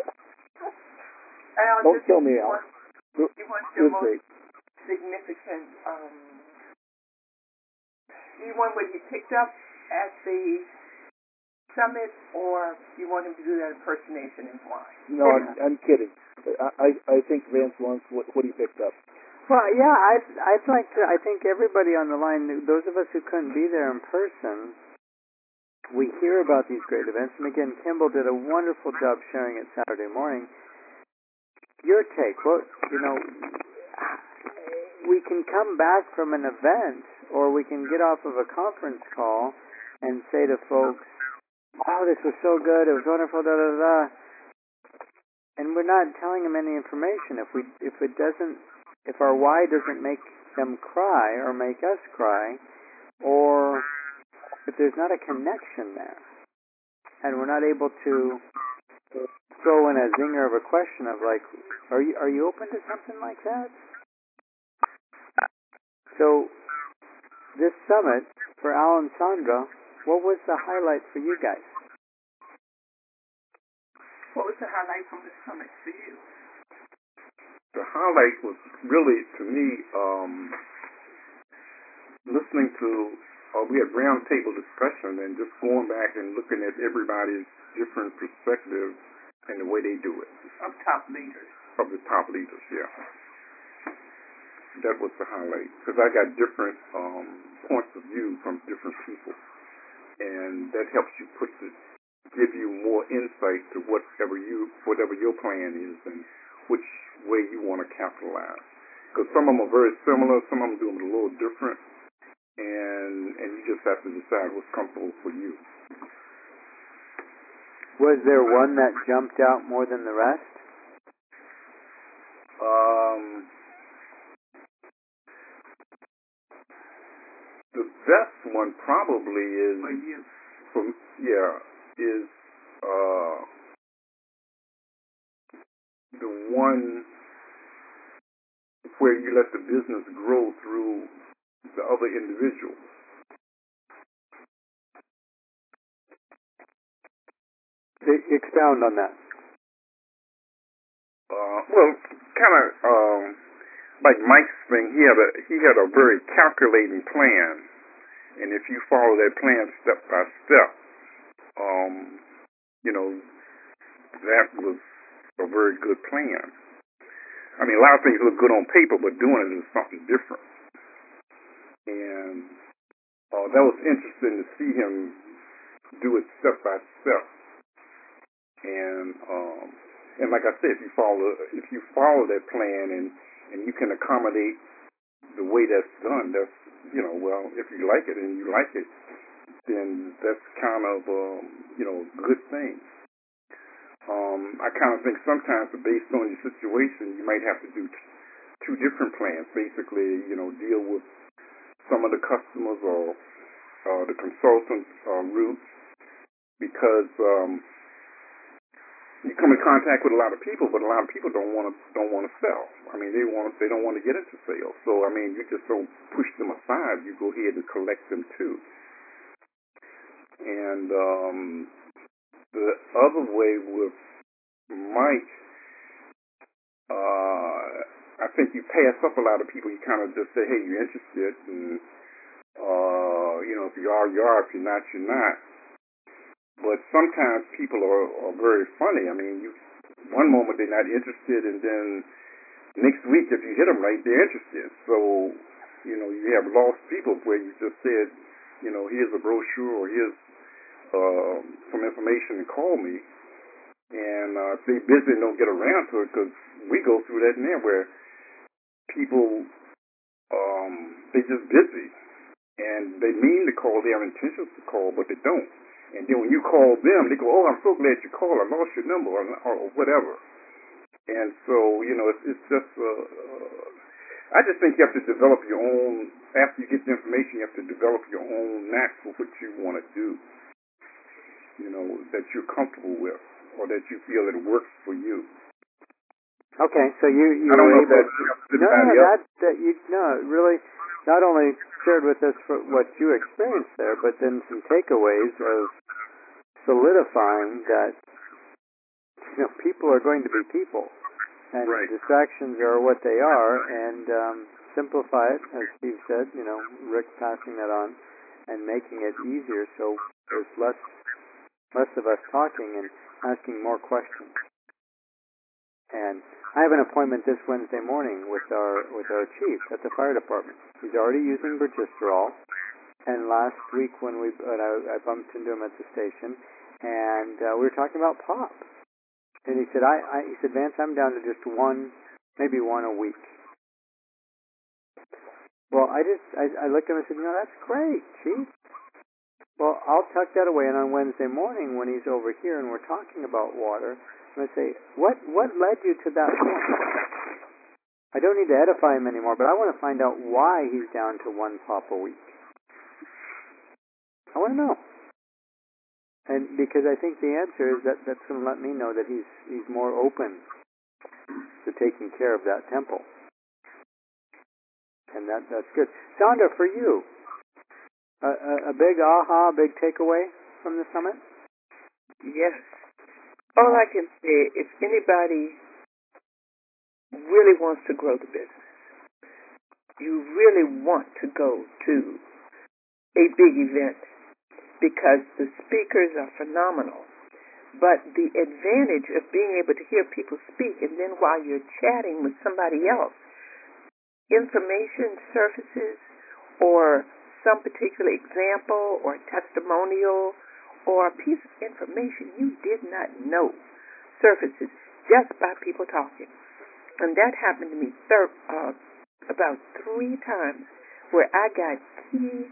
Al, Don't kill me, Al. You want your most great. significant? Um, you want what he picked up at the summit, or you want him to do that impersonation and why? No, I'm, I'm kidding. I, I I think Vance wants what, what he picked up. Well, yeah, I'd, I'd like to, I think everybody on the line, those of us who couldn't be there in person, we hear about these great events. And again, Kimball did a wonderful job sharing it Saturday morning. Your take, what, you know, we can come back from an event, or we can get off of a conference call and say to folks, oh, this was so good, it was wonderful, da da da. And we're not telling them any information. If we, if it doesn't, if our why doesn't make them cry or make us cry, or if there's not a connection there, and we're not able to throw in a zinger of a question of like, are you are you open to something like that? So this summit for Al and Sandra, what was the highlight for you guys? What was the highlight from the summit for you? The highlight was really, to me, um, listening to, uh, we had round table discussion and just going back and looking at everybody's different perspectives and the way they do it. Of top leaders. Of the top leaders, yeah. That was the highlight, because I got different um, points of view from different people, and that helps you put the, give you more insight to whatever you, whatever your plan is, and which way you want to capitalize. Because some of them are very similar, some of them do them a little different, and and you just have to decide what's comfortable for you. Was there one that jumped out more than the rest? Um, the best one probably is, from, yeah, is uh, the one where you let the business grow through the other individuals. Expound on that. Uh, well, kind of um, like Mike's thing. He had a he had a very calculating plan, and if you follow that plan step by step, um, you know, that was a very good plan. I mean, a lot of things look good on paper, but doing it is something different. And uh, that was interesting to see him do it step by step. And um, and like I said, if you follow if you follow that plan and, and you can accommodate the way that's done, that's, you know, well, if you like it and you like it, then that's kind of um, you know, a good thing. Um, I kind of think sometimes based on your situation, you might have to do t- two different plans. Basically, you know, deal with some of the customers or uh, the consultant uh, routes, because um, you come in contact with a lot of people, but a lot of people don't want to don't want to sell. I mean, they want they don't want to get into sales. So I mean, you just don't push them aside. You go ahead and collect them too. And um, the other way with Mike, uh, I think you pass up a lot of people. You kind of just say, hey, you're interested, and uh, you know, if you are, you are. If you're not, you're not. But sometimes people are, are very funny. I mean, you one moment they're not interested, and then next week, if you hit them right, they're interested. So, you know, you have lost people where you just said, you know, here's a brochure or here's uh, some information and call me. And uh, if they're busy and don't get around to it, because we go through that in there where people, um, they're just busy. And they mean to call, they have intentions to call, but they don't. And then when you call them, they go, oh, I'm so glad you called. I lost your number or, or whatever. And so, you know, it's, it's just, uh, uh, I just think you have to develop your own, after you get the information, you have to develop your own knack for what you want to do, you know, that you're comfortable with or that you feel it works for you. Okay, so you, you I don't were know able if to, no, no, that, that you, no, really, not only shared with us for what you experienced there, but then some takeaways of solidifying that, you know, people are going to be people, and right. distractions are what they are, and um, simplify it, as Steve said, you know, Rick passing that on, and making it easier so there's less less of us talking and asking more questions. And I have an appointment this Wednesday morning with our with our chief at the fire department. He's already using Bergisterol, and last week when we when I, I bumped into him at the station, and uh, we were talking about pop. And he said, I, I he said, Vance, I'm down to just one, maybe one a week. Well, I just I, I looked at him and said, you know, that's great, chief. Well, I'll tuck that away, and on Wednesday morning when he's over here and we're talking about water, I'm going to say, what what led you to that point? I don't need to edify him anymore, but I want to find out why he's down to one pop a week. I want to know. And because I think the answer is that that's going to let me know that he's he's more open to taking care of that temple. And that that's good. Sandra, for you, a, a, a big aha, a big takeaway from the summit? Yes. All I can say, if anybody really wants to grow the business, you really want to go to a big event, because the speakers are phenomenal. But the advantage of being able to hear people speak, and then while you're chatting with somebody else, information surfaces, or some particular example or testimonial or a piece of information you did not know surfaces just by people talking. And that happened to me thir- uh, about three times where I got key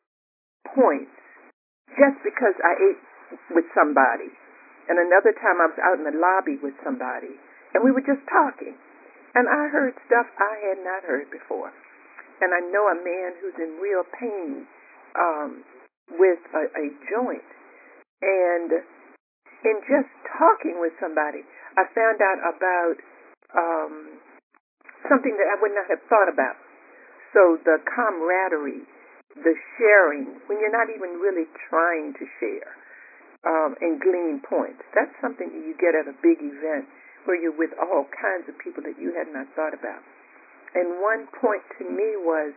points just because I ate with somebody. And another time I was out in the lobby with somebody, and we were just talking. And I heard stuff I had not heard before. And I know a man who's in real pain um, with a, a joint. And in just talking with somebody, I found out about um, something that I would not have thought about. So the camaraderie, the sharing, when you're not even really trying to share um, and glean points, that's something that you get at a big event where you're with all kinds of people that you had not thought about. And one point to me was,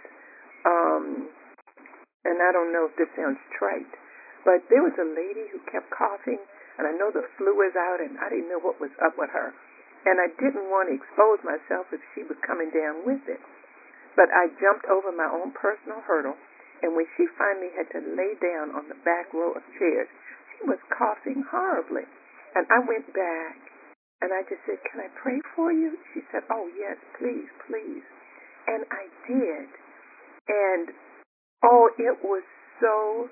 um, and I don't know if this sounds trite, but there was a lady who kept coughing, and I know the flu was out, and I didn't know what was up with her. And I didn't want to expose myself if she was coming down with it. But I jumped over my own personal hurdle, and when she finally had to lay down on the back row of chairs, she was coughing horribly. And I went back, and I just said, "Can I pray for you?" She said, "Oh, yes, please, please." And I did. And, oh, it was so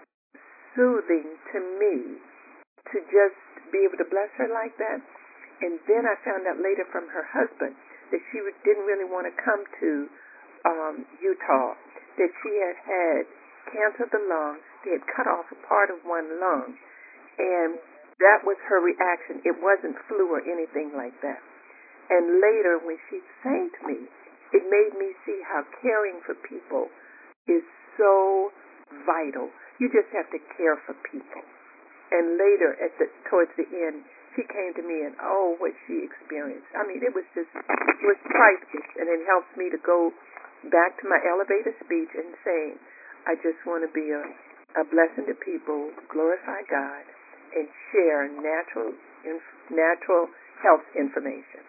soothing to me to just be able to bless her like that. And then I found out later from her husband that she didn't really want to come to um, Utah, that she had had cancer of the lung. They had cut off a part of one lung. And that was her reaction. It wasn't flu or anything like that. And later, when she thanked me, it made me see how caring for people is so vital. You just have to care for people. And later, at the towards the end, she came to me and, oh, what she experienced. I mean, it was just, it was priceless. And it helps me to go back to my elevator speech and saying, I just want to be a, a blessing to people, glorify God, and share natural, inf- natural health information.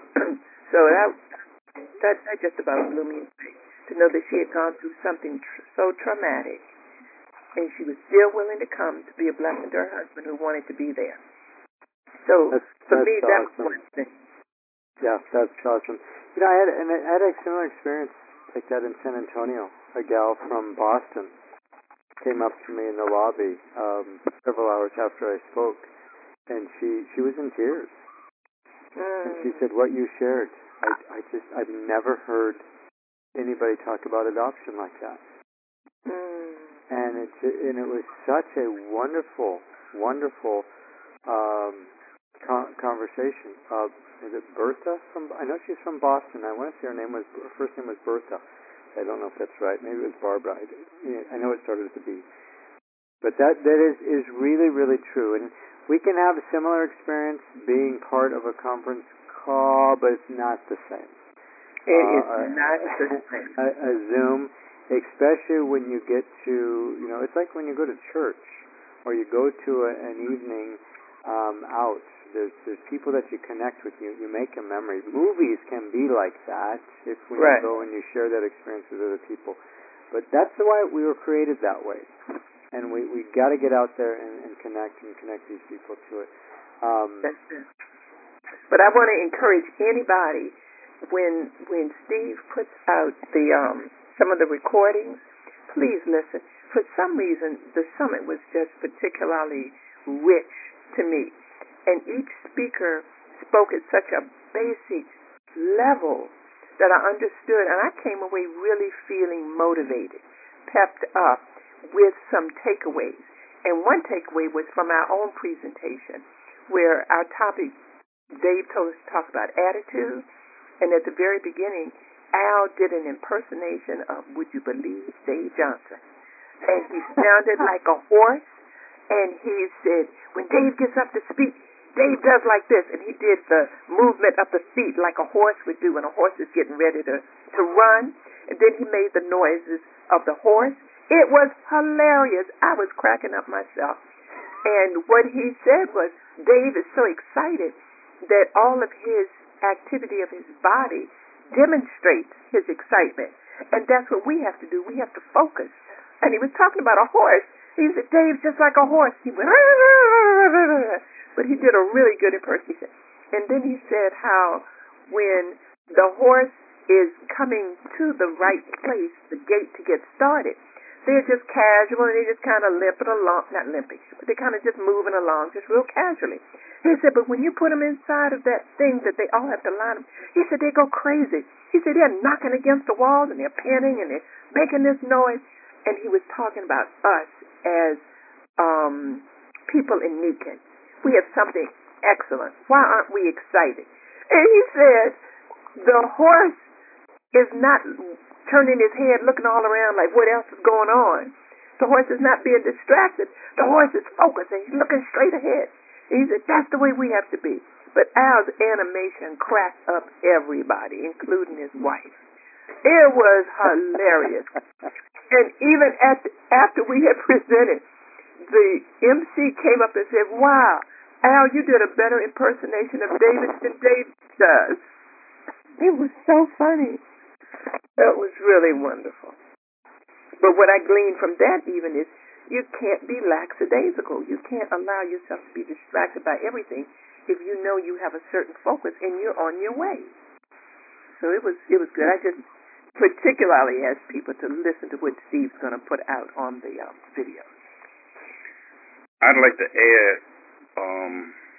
So that, that that just about blew me away, to know that she had gone through something tr- so traumatic, and she was still willing to come to be a blessing to her husband who wanted to be there. So that's, for that's me, that awesome. was one thing. Yeah, that's awesome. You know, I had, and I had a similar experience like that in San Antonio. A gal from Boston came up to me in the lobby um, several hours after I spoke, and she she was in tears. Mm. And she said, "What you shared, I, I just I've never heard anybody talk about adoption like that." Mm. And it and it was such a wonderful, wonderful um, con- conversation. Uh, is it Bertha from? I know she's from Boston. I want to say her name was her first name was Bertha. I don't know if that's right. Maybe it was Barbara. I, I know it started with a B. But that that is is really really true. And we can have a similar experience being part of a conference call, but it's not the same. It uh, is not the same. A, a Zoom, especially when you get to, you know, it's like when you go to church or you go to a, an evening um, out. There's there's people that you connect with. You you make a memory. Movies can be like that if when right. you go and you share that experience with other people. But that's why we were created that way. And we we got to get out there and, and connect and connect these people to it. Um, That's it. But I want to encourage anybody when when Steve puts out the um, some of the recordings, please listen. For some reason, the summit was just particularly rich to me, and each speaker spoke at such a basic level that I understood, and I came away really feeling motivated, pepped up, with some takeaways. And one takeaway was from our own presentation, where our topic, Dave told us to talk about attitude, and at the very beginning, Al did an impersonation of, would you believe, Dave Johnson. And he sounded like a horse, and he said, when Dave gets up to speak, Dave does like this, and he did the movement of the feet like a horse would do when a horse is getting ready to, to run, and then he made the noises of the horse. It was hilarious. I was cracking up myself. And what he said was, Dave is so excited that all of his activity of his body demonstrates his excitement. And that's what we have to do. We have to focus. And he was talking about a horse. He said, Dave's just like a horse. He went, but he did a really good impersonation. And then he said how when the horse is coming to the right place, the gate to get started. They're just casual and they're just kind of limping along, not limping, but they're kind of just moving along just real casually. He said, but when you put them inside of that thing that they all have to line up, he said they go crazy. He said they're knocking against the walls and they're panting and they're making this noise. And he was talking about us as um, people in Niken. We have something excellent. Why aren't we excited? And he said the horse is not turning his head looking all around like what else is going on. The horse is not being distracted. The horse is focused and he's looking straight ahead. And he said that's the way we have to be. But Al's animation cracked up everybody, including his wife. It was hilarious. And even at the, after we had presented, the M C came up and said, wow, Al, you did a better impersonation of David than David does. It was so funny. It was really wonderful. But what I gleaned from that even is you can't be lackadaisical. You can't allow yourself to be distracted by everything if you know you have a certain focus and you're on your way. So it was it was good. I just particularly ask people to listen to what Steve's going to put out on the um, video. I'd like to add, um,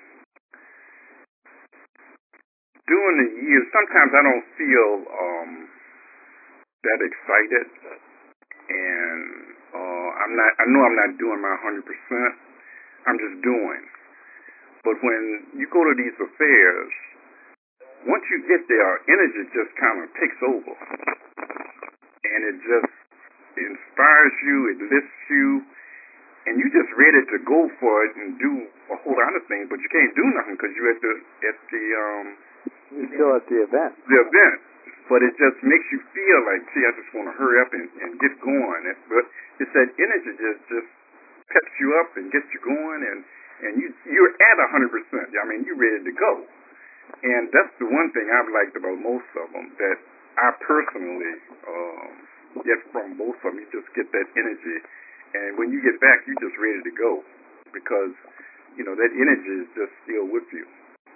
during the years, sometimes I don't feel um, that excited, and uh, I'm not. I know I'm not doing my one hundred percent. I'm just doing. But when you go to these affairs, once you get there, energy just kind of takes over. And it just inspires you, it lifts you, and you're just ready to go for it and do a whole lot of things, but you can't do nothing because you're at the, at the, um... You're still at the event. The event. But it just makes you feel like, gee, I just want to hurry up and, and get going. It, but it's that energy just, just peps you up and gets you going, and, and you, you're at one hundred percent. I mean, you're ready to go. And that's the one thing I've liked about most of them, that I personally um, get from both of them. You just get that energy. And when you get back, you're just ready to go because, you know, that energy is just still with you.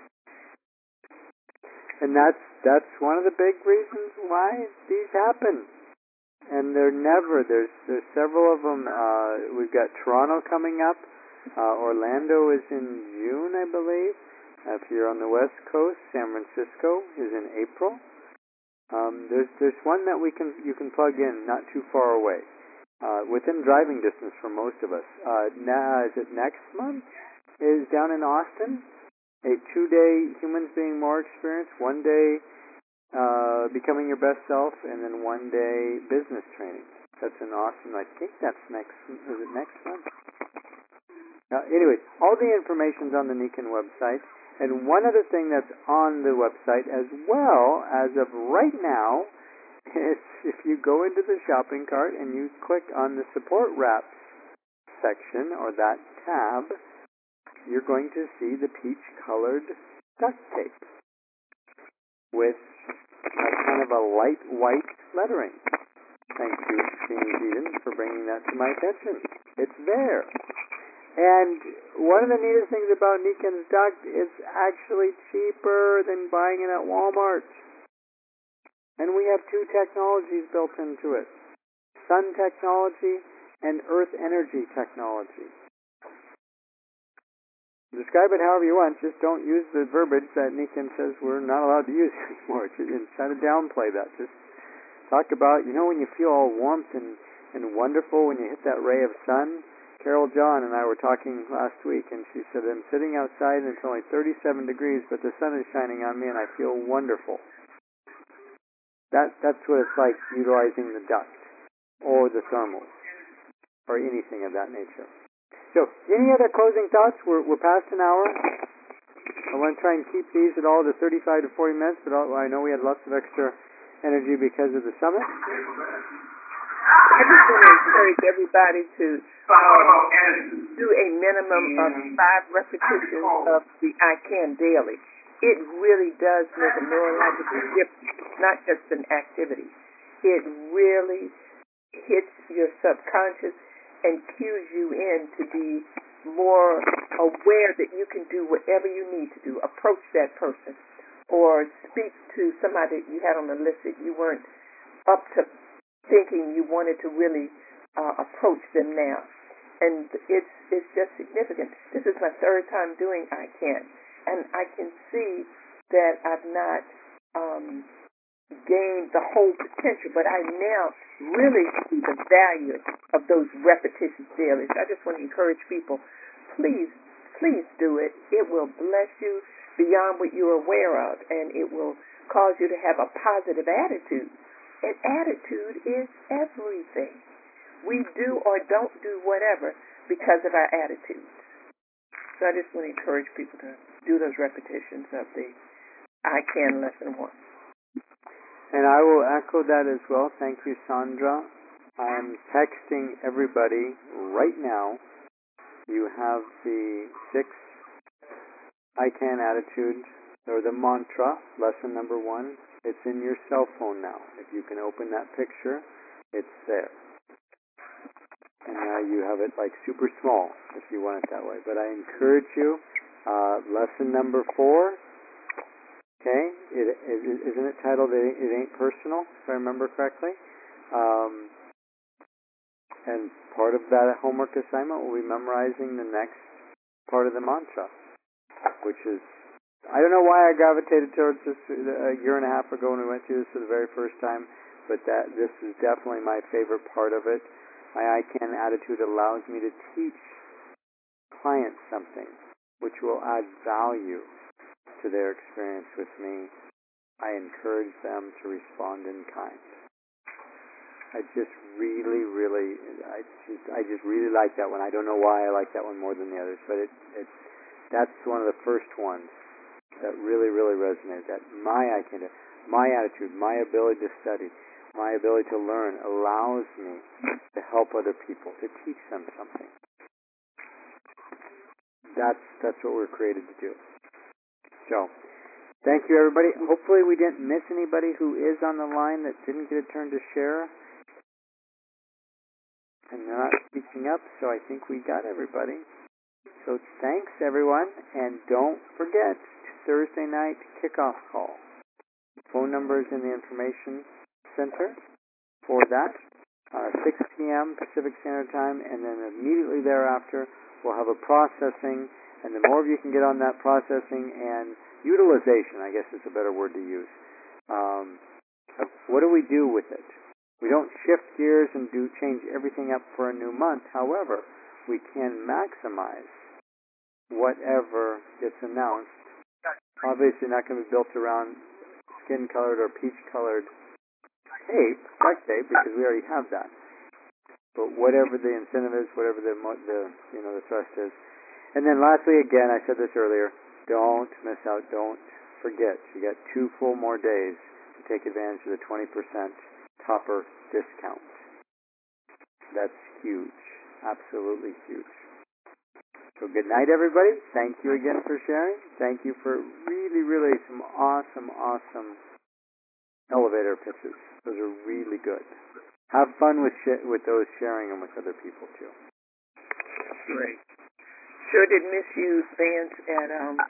And that's that's one of the big reasons why these happen. And they're never, there's, there's several of them. Uh, we've got Toronto coming up. Uh, Orlando is in June, I believe. Uh, if you're on the West Coast, San Francisco is in April. Um, there's there's one that we can you can plug in not too far away, uh, within driving distance for most of us. Uh, now, is it next month? Is down in Austin, a two-day Humans Being More experience, one day uh, becoming your best self, and then one day business training. That's in Austin. I think that's next. Is it next month? Uh, anyway, all the information's on the Niken website. And one other thing that's on the website as well, as of right now, is if you go into the shopping cart and you click on the support wraps section, or that tab, you're going to see the peach-colored duct tape with a kind of a light white lettering. Thank you, James Eden, for bringing that to my attention. It's there. And one of the neatest things about Niken's duct, it's actually cheaper than buying it at Walmart. And we have two technologies built into it. Sun technology and earth energy technology. Describe it however you want, just don't use the verbiage that Niken says we're not allowed to use anymore. Just try to downplay that. Just talk about, you know when you feel all warmth and, and wonderful when you hit that ray of sun? Carol John and I were talking last week, and she said, I'm sitting outside and it's only thirty-seven degrees, but the sun is shining on me and I feel wonderful. That, that's what it's like utilizing the duct or the thermals or anything of that nature. So, any other closing thoughts? We're, we're past an hour. I want to try and keep these at all to thirty-five to forty minutes, but I know we had lots of extra energy because of the summit. I just want to encourage everybody to um, do a minimum of five repetitions of the I Can Daily. It really does make a neurological difference, not just an activity. It really hits your subconscious and cues you in to be more aware that you can do whatever you need to do. Approach that person or speak to somebody that you had on the list that you weren't up to thinking you wanted to really uh, approach them now. And it's it's just significant. This is my third time doing I Can, and I can see that I've not um, gained the whole potential, but I now really see the value of those repetitions daily. So I just want to encourage people, please, please do it. It will bless you beyond what you're aware of, and it will cause you to have a positive attitude. And attitude is everything. We do or don't do whatever because of our attitudes. So I just want to encourage people to do those repetitions of the I Can lesson one. And I will echo that as well. Thank you, Sandra. I am texting everybody right now. You have the six I Can attitude, or the mantra, lesson number one. It's in your cell phone now. If you can open that picture, it's there. And now you have it like super small if you want it that way. But I encourage you, uh, lesson number four, okay, it, it, isn't it titled It, it Ain't Personal, if I remember correctly? Um, and part of that homework assignment will be memorizing the next part of the mantra, which is, I don't know why I gravitated towards this a year and a half ago when we went through this for the very first time, but that this is definitely my favorite part of it. My I Can attitude allows me to teach clients something which will add value to their experience with me. I encourage them to respond in kind. I just really, really, I just, I just really like that one. I don't know why I like that one more than the others, but it, it, that's one of the first ones that really, really resonated. That my I Can, my attitude, my ability to study, my ability to learn allows me to help other people, to teach them something. That's that's what we're created to do. So, thank you, everybody. Hopefully we didn't miss anybody who is on the line that didn't get a turn to share. And they're not speaking up, so I think we got everybody. So thanks, everyone. And don't forget, Thursday night kickoff call. Phone number is in the information center for that. Uh, six p.m. Pacific Standard Time, and then immediately thereafter we'll have a processing, and the more of you can get on that processing and utilization, I guess is a better word to use. Um, what do we do with it? We don't shift gears and do change everything up for a new month. However, we can maximize whatever gets announced. Obviously not going to be built around skin-colored or peach-colored tape, duct tape, because we already have that. But whatever the incentive is, whatever the, the you know the thrust is. And then lastly, again, I said this earlier, don't miss out, don't forget. You got two full more days to take advantage of the twenty percent topper discount. That's huge. Absolutely huge. So good night, everybody. Thank you again for sharing. Thank you for really, really some awesome, awesome elevator pitches. Those are really good. Have fun with sh- with those, sharing them with other people too. Great. Sure did miss you, Vance, at um